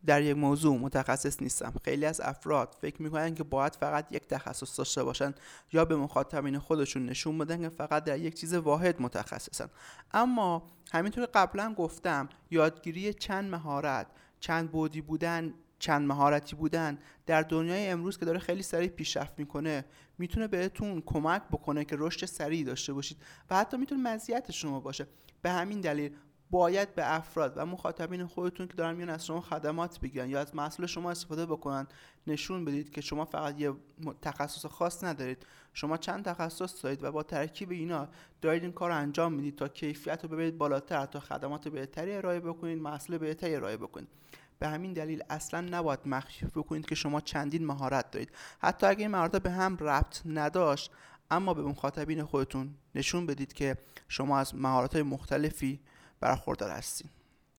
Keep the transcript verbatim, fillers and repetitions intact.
در یک موضوع متخصص نیستم. خیلی از افراد فکر میکنن که باید فقط یک تخصص داشته باشن یا به مخاطبین خودشون نشون بدن که فقط در یک چیز واحد متخصصن. اما همینطور قبلا گفتم یادگیری چند مهارت، چند بعدی بودن، چند مهارتی بودن در دنیای امروز که داره خیلی سریع پیشرفت میکنه میتونه بهتون کمک بکنه که رشد سریع داشته باشید و حتی میتونه مزیت شما باشه. به همین دلیل باید به افراد و مخاطبین خودتون که دارن میان از شما خدمات بگیرن یا از محصول شما استفاده بکنن نشون بدید که شما فقط یه تخصص خاص ندارید، شما چند تخصص دارید و با ترکیب اینا دارید این کار رو انجام میدید تا کیفیت رو ببرید بالاتر، تا خدمات بهتری ارائه بکنید، محصول بهتری ارائه بکنید. به همین دلیل اصلا نباید مخفی بکنید که شما چندین مهارت دارید، حتی اگه این مهارت به هم ربط نداشت، اما به مخاطبین خودتون نشون بدید که شما از مهارت‌های مختلفی برخوردار هستید.